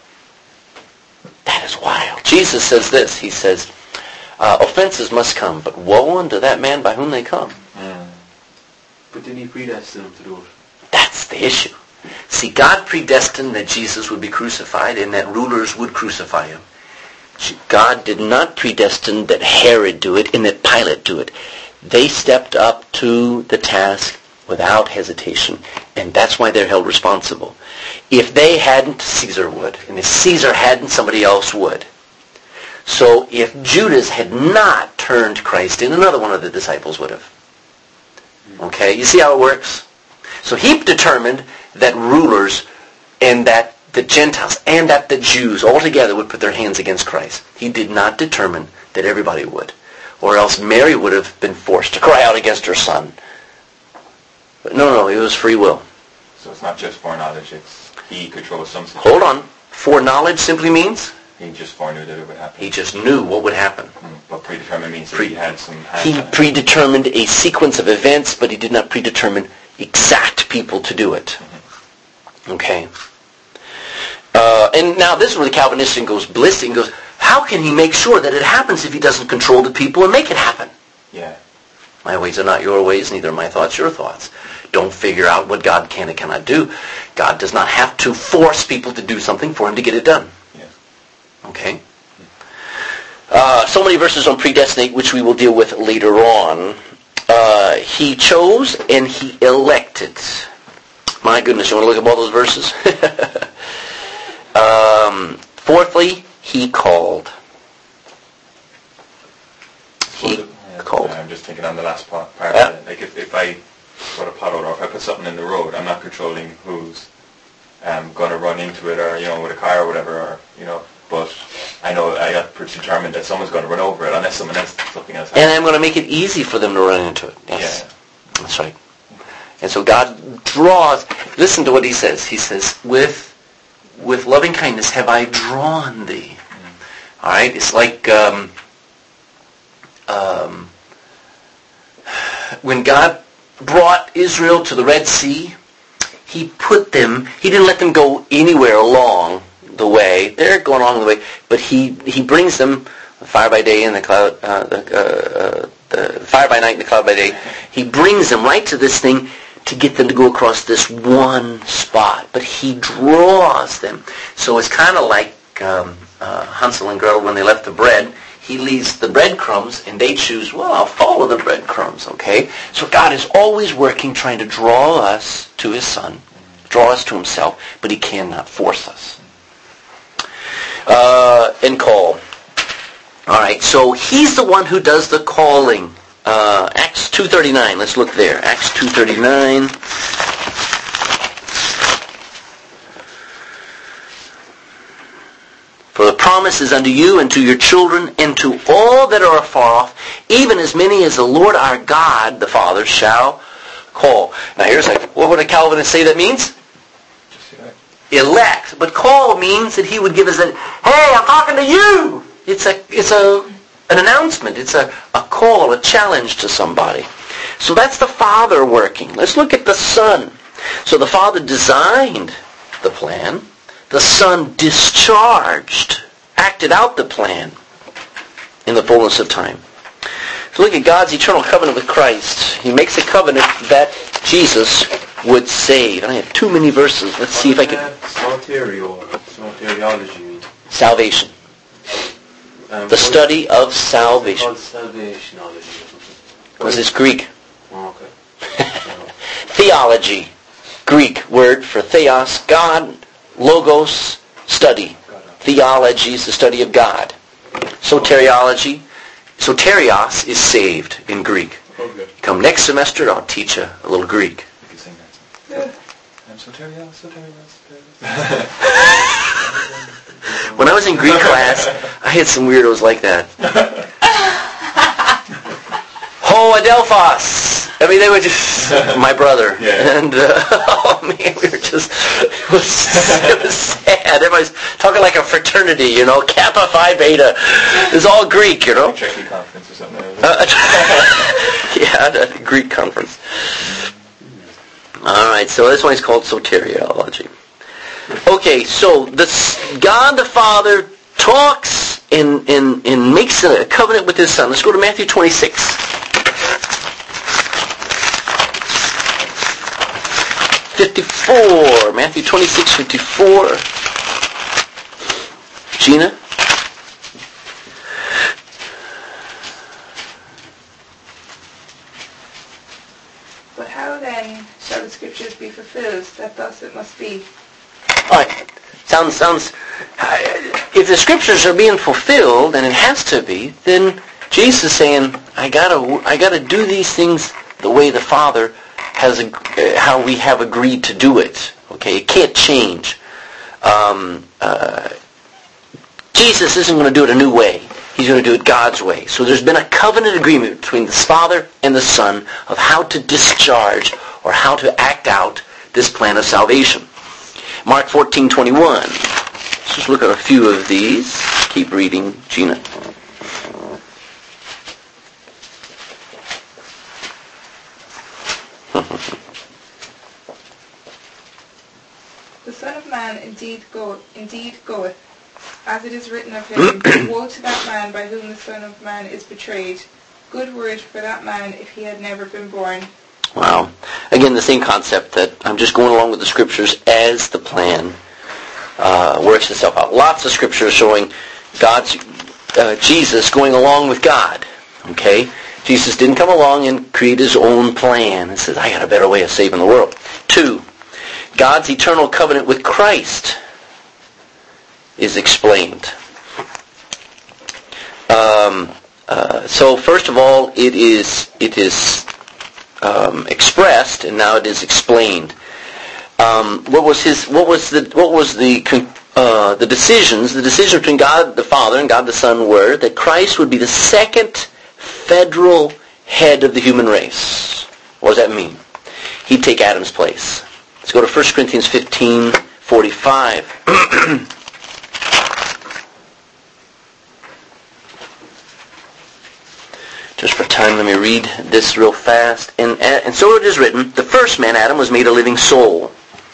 That is wild. Jesus says this. He says, offenses must come, but woe unto that man by whom they come. But didn't he predestine him to do it? That's the issue. See, God predestined that Jesus would be crucified and that rulers would crucify him. God did not predestine that Herod do it and that Pilate do it. They stepped up to the task without hesitation, and that's why they're held responsible. If they hadn't, Caesar would. And if Caesar hadn't, somebody else would. So if Judas had not turned Christ in, another one of the disciples would have. Okay, you see how it works? So he determined that rulers and that the Gentiles and that the Jews altogether would put their hands against Christ. He did not determine that everybody would. Or else Mary would have been forced to cry out against her son. But no, it was free will. So it's not just foreknowledge, it's he controls some situation. Hold on. Foreknowledge simply means? He just foreknew that it would happen. He just knew what would happen. But predetermined means that he had some hand He on it. predetermined a sequence of events, but he did not predetermine exact people to do it. Okay. And now this is where the Calvinist goes ballistic and goes, how can he make sure that it happens if he doesn't control the people and make it happen? Yeah. My ways are not your ways, neither are my thoughts your thoughts. Don't figure out what God can and cannot do. God does not have to force people to do something for him to get it done. Yeah. Okay? So many verses on predestinate, which we will deal with later on. He chose and he elected. My goodness, you want to look at all those verses? Fourthly, he called. He called. I'm just thinking on the last part. Yeah. Like if I put a pothole or if I put something in the road, I'm not controlling who's going to run into it, or with a car or whatever, or But I know I got predetermined that someone's going to run over it unless something else happens. And I'm going to make it easy for them to run into it. Yes. Yeah. That's right. And so God draws. Listen to what he says. He says, with loving kindness have I drawn thee. All right? It's like when God brought Israel to the Red Sea, He put them, he didn't let them go anywhere along the way. They're going along the way, but he brings them, fire by day and the cloud, the fire by night and the cloud by day. He brings them right to this thing to get them to go across this one spot. But he draws them. So it's kind of like Hansel and Gretel when they left the bread. He leaves the breadcrumbs, and they choose, well, I'll follow the breadcrumbs, okay? So God is always working, trying to draw us to his Son, draw us to himself, but he cannot force us. And call. All right, so he's the one who does the calling. Acts 2:39, let's look there. Acts 2:39. For the promise is unto you and to your children and to all that are afar off, even as many as the Lord our God, the Father, shall call. Now here's what would a Calvinist say that means? Elect. But call means that he would give us hey, I'm talking to you. It's an announcement. It's a call, a challenge to somebody. So that's the Father working. Let's look at the Son. So the Father designed the plan. The Son discharged, acted out the plan in the fullness of time. So look at God's eternal covenant with Christ. He makes a covenant that Jesus would save. And I have too many verses. Let's see if I can... Soteriology mean? Salvation. The study of salvation. Salvationology. Because it's Greek. Oh, okay. Theology. Greek word for theos, God, logos, study. Theology is the study of God. Soteriology. Soterios is saved in Greek. Okay. Come next semester, I'll teach you a little Greek. You can sing that. I'm soterios. When I was in Greek class, I had some weirdos like that. Ho Adelphos! I mean, they were just my brother. Yeah. And, oh man, we were just, it was sad. Everybody's talking like a fraternity, you know, Kappa Phi Beta. It's all Greek, you know. Trekkie conference or something. Yeah, a Greek conference. All right, so this one is called soteriology. Okay, so God the Father talks and makes a covenant with his Son. Let's go to Matthew 26. Matthew 26:54. Gina? But how then shall the Scriptures be fulfilled, that thus it must be? All right. Sounds. If the Scriptures are being fulfilled, and it has to be, then Jesus is saying, I gotta do these things the way the Father has, how we have agreed to do it. Okay, it can't change. Jesus isn't going to do it a new way. He's going to do it God's way. So there's been a covenant agreement between the Father and the Son of how to discharge or how to act out this plan of salvation. Mark 14:21. Let's just look at a few of these. Keep reading, Gina. The Son of Man indeed goeth, as it is written of him, woe to that man by whom the Son of Man is betrayed. Good word for that man if he had never been born. Wow. Again, the same concept that I'm just going along with the Scriptures as the plan works itself out. Lots of Scriptures showing Jesus going along with God. Okay? Jesus didn't come along and create his own plan and says, I got a better way of saving the world. 2, God's eternal covenant with Christ is explained. So first of all, it is expressed, and now it is explained. What was the decisions? The decision between God the Father and God the Son were that Christ would be the second federal head of the human race. What does that mean? He'd take Adam's place. Let's go to 1 Corinthians 15:45. Just for time, let me read this real fast. And so it is written, the first man, Adam, was made a living soul.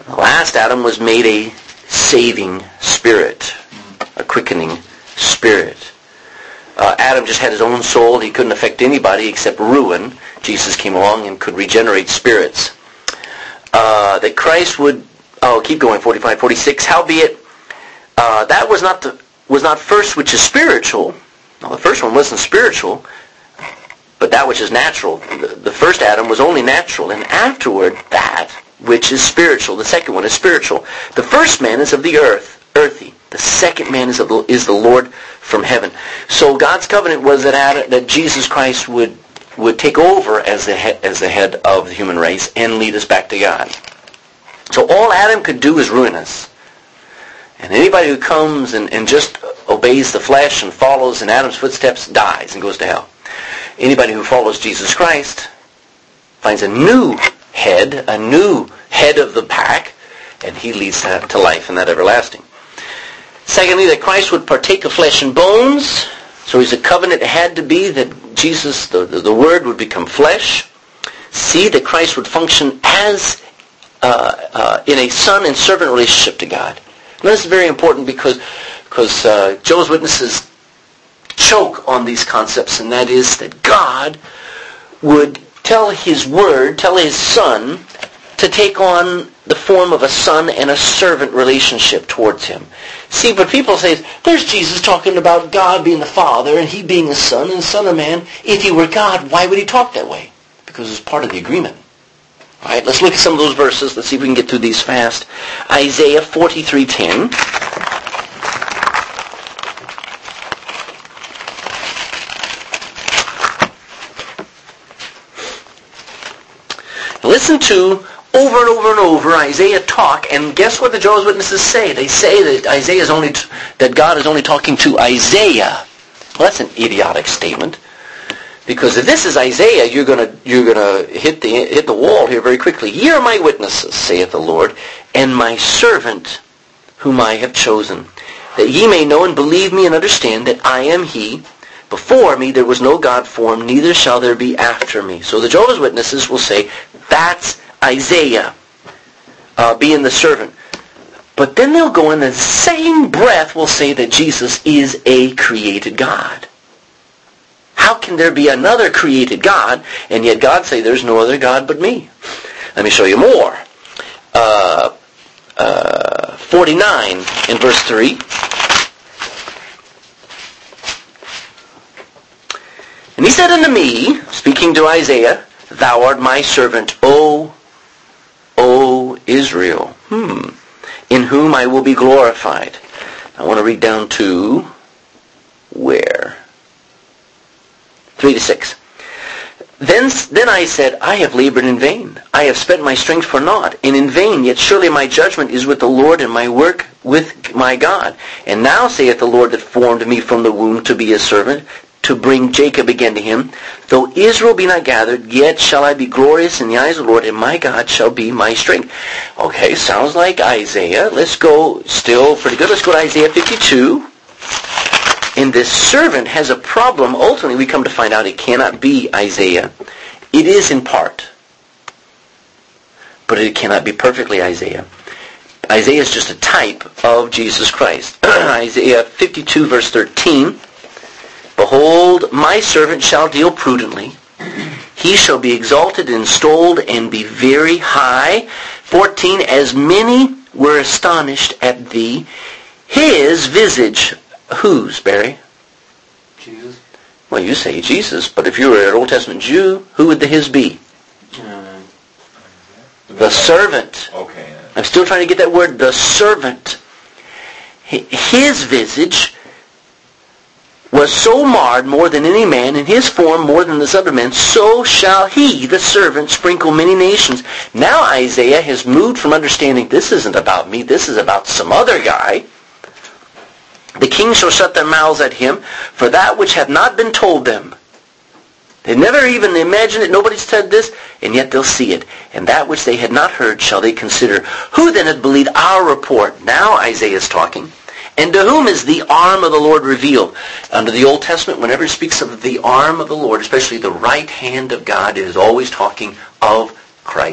The last Adam was made a saving spirit, a quickening spirit. Adam just had his own soul. He couldn't affect anybody except ruin. Jesus came along and could regenerate spirits. That Christ would, keep going, 45, 46, howbeit, that was not first which is spiritual. No, the first one wasn't spiritual, but that which is natural. The first Adam was only natural, and afterward that which is spiritual. The second one is spiritual. The first man is of the earth, earthy. The second man is the Lord from heaven. So God's covenant was that Jesus Christ would take over as the head of the human race and lead us back to God. So all Adam could do is ruin us. And anybody who comes and just obeys the flesh and follows in Adam's footsteps dies and goes to hell. Anybody who follows Jesus Christ finds a new head of the pack, and he leads to life and that everlasting. Secondly, that Christ would partake of flesh and bones. So he's a covenant. It had to be that Jesus, the Word, would become flesh. See, that Christ would function as in a son and servant relationship to God. And this is very important because Jehovah's Witnesses choke on these concepts, and that is that God would tell his Word, tell his Son, to take on the form of a son and a servant relationship towards him. See, but people say, there's Jesus talking about God being the Father and he being the Son and the Son of Man. If he were God, why would he talk that way? Because it's part of the agreement. All right, let's look at some of those verses. Let's see if we can get through these fast. Isaiah 43:10. Listen to over and over and over Isaiah talk, and guess what the Jehovah's Witnesses say? They say that that God is only talking to Isaiah. Well, that's an idiotic statement, because if this is Isaiah, you're gonna hit the wall here very quickly. Ye are my witnesses, saith the Lord, and my servant whom I have chosen, that ye may know and believe me and understand that I am he. Before me there was no God formed, neither shall there be after me. So the Jehovah's Witnesses will say, that's Isaiah being the servant. But then they'll go in the same breath will say that Jesus is a created God. How can there be another created God, and yet God say there's no other God but me? Let me show you more. 49 in verse 3. And he said unto me, speaking to Isaiah, Thou art my servant, O Israel, in whom I will be glorified. I want to read down to where? 3-6. Then I said, I have labored in vain. I have spent my strength for naught, and in vain. Yet surely my judgment is with the Lord, and my work with my God. And now saith the Lord that formed me from the womb to be his servant, to bring Jacob again to him. Though Israel be not gathered, yet shall I be glorious in the eyes of the Lord, and my God shall be my strength. Okay, sounds like Isaiah. Let's go, still pretty good. Let's go to Isaiah 52. And this servant has a problem. Ultimately, we come to find out it cannot be Isaiah. It is in part, but it cannot be perfectly Isaiah. Isaiah is just a type of Jesus Christ. Isaiah 52, verse 13. Behold, my servant shall deal prudently. He shall be exalted and extolled and be very high. 14, as many were astonished at thee. His visage, whose, Barry? Jesus. Well, you say Jesus, but if you were an Old Testament Jew, who would the his be? The servant. Okay. I'm still trying to get that word, the servant. His visage was so marred more than any man, and his form more than the Son of Man, so shall he, the servant, sprinkle many nations. Now Isaiah has moved from understanding this isn't about me, this is about some other guy. The kings shall shut their mouths at him for that which hath not been told them. They never even imagined it, nobody said this, and yet they'll see it. And that which they had not heard shall they consider. Who then hath believed our report? Now Isaiah is talking. And to whom is the arm of the Lord revealed? Under the Old Testament, whenever it speaks of the arm of the Lord, especially the right hand of God, it is always talking of Christ.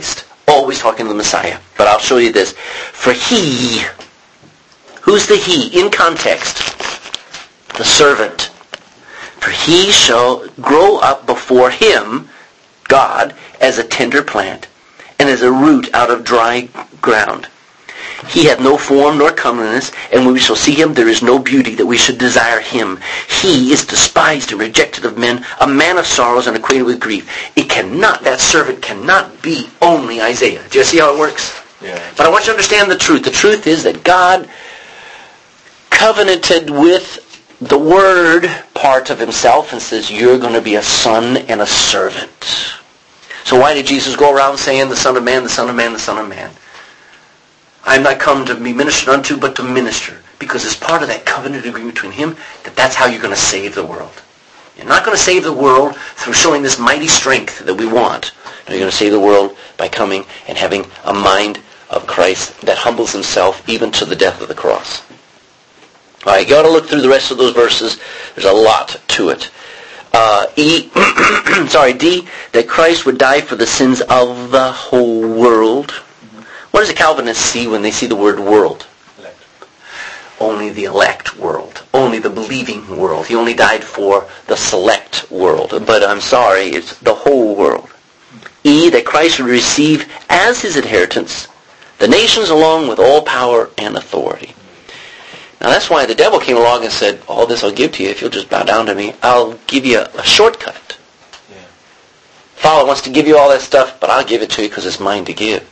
always talking to the Messiah. But I'll show you this. For he, who's the he? In context, the servant. For he shall grow up before him, God, as a tender plant, and as a root out of dry ground. He hath no form nor comeliness, and when we shall see him, there is no beauty that we should desire him. He is despised and rejected of men, a man of sorrows and acquainted with grief. That servant cannot be only Isaiah. Do you see how it works? Yeah. But I want you to understand the truth. The truth is that God covenanted with the Word part of himself and says, you're going to be a son and a servant. So why did Jesus go around saying, the Son of Man, the Son of Man, the Son of Man? I'm not come to be ministered unto, but to minister. Because it's part of that covenant agreement between him that's how you're going to save the world. You're not going to save the world through showing this mighty strength that we want. No, you're going to save the world by coming and having a mind of Christ that humbles himself even to the death of the cross. All right, you ought to look through the rest of those verses. There's a lot to it. D, that Christ would die for the sins of the whole world. What does a Calvinist see when they see the word world? Elect. Only the elect world. Only the believing world. He only died for the select world. But I'm sorry, it's the whole world. E, that Christ would receive as his inheritance the nations along with all power and authority. Now that's why the devil came along and said, all this I'll give to you if you'll just bow down to me. I'll give you a shortcut. Yeah. Father wants to give you all that stuff, but I'll give it to you because it's mine to give.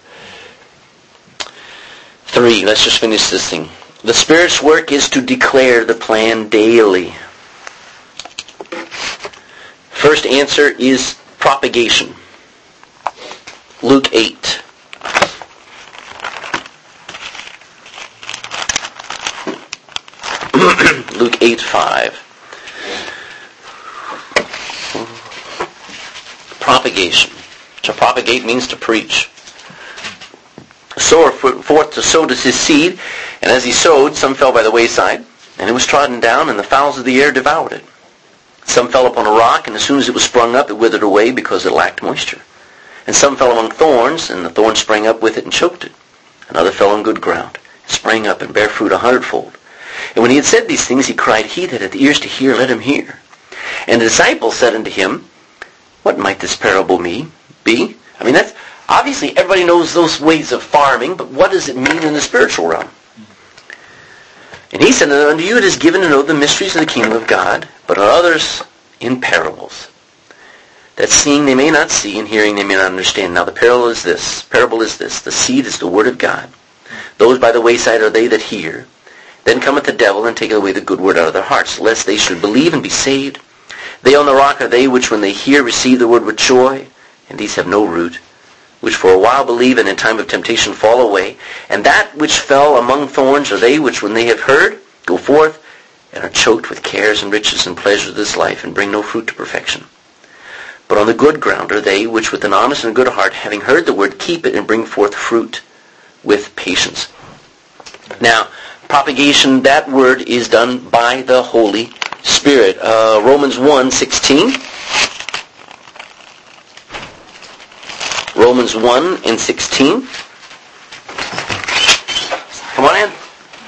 3, let's just finish this thing. The Spirit's work is to declare the plan daily. First answer is propagation. Luke 8. Luke 8:5. Propagation. To propagate means to preach. The sower put forth to sow his seed, and as he sowed, some fell by the wayside, and it was trodden down, and the fowls of the air devoured it. Some fell upon a rock, and as soon as it was sprung up, it withered away because it lacked moisture. And some fell among thorns, and the thorns sprang up with it and choked it. Another fell on good ground, and sprang up and bare fruit 100-fold. And when he had said these things, he cried, he that hath ears to hear, let him hear. And the disciples said unto him, what might this parable be? I mean, that's obviously everybody knows those ways of farming, but what does it mean in the spiritual realm? And he said, unto you it is given to know the mysteries of the kingdom of God, but on others in parables, that seeing they may not see, and hearing they may not understand. Now the parable is this. The seed is the word of God. Those by the wayside are they that hear. Then cometh the devil, and taketh away the good word out of their hearts, lest they should believe and be saved. They on the rock are they which when they hear receive the word with joy, and these have no root, which for a while believe, and in time of temptation fall away. And that which fell among thorns are they which when they have heard go forth, and are choked with cares and riches and pleasures of this life, and bring no fruit to perfection. But on the good ground are they which with an honest and good heart, having heard the word, keep it, and bring forth fruit with patience. Now, propagation, that word is done by the Holy Spirit. Romans 1:16. Romans 1:16. Come on in.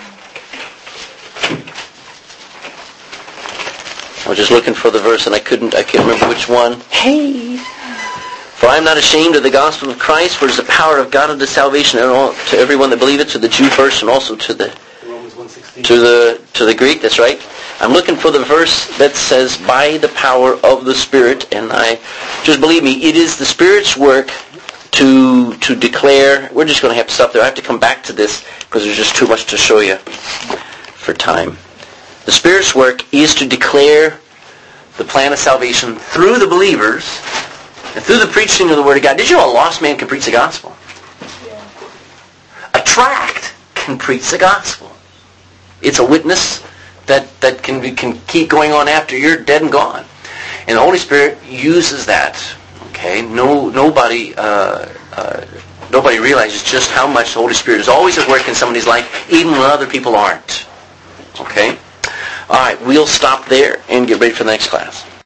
I was just looking for the verse and I can't remember which one. Hey! For I am not ashamed of the gospel of Christ, for it is the power of God unto salvation to everyone that believeth, to the Jew first, and also to the to the Greek. That's right. I'm looking for the verse that says, by the power of the Spirit, and just believe me, it is the Spirit's work to declare. We're just going to have to stop there. I have to come back to this because there's just too much to show you for time. The Spirit's work is to declare the plan of salvation through the believers and through the preaching of the Word of God. Did you know a lost man can preach the gospel? Yeah. A tract can preach the gospel. It's a witness that can keep going on after you're dead and gone. And the Holy Spirit uses that. Okay? Nobody realizes just how much the Holy Spirit is always at work in somebody's life, even when other people aren't. Okay? All right, we'll stop there and get ready for the next class.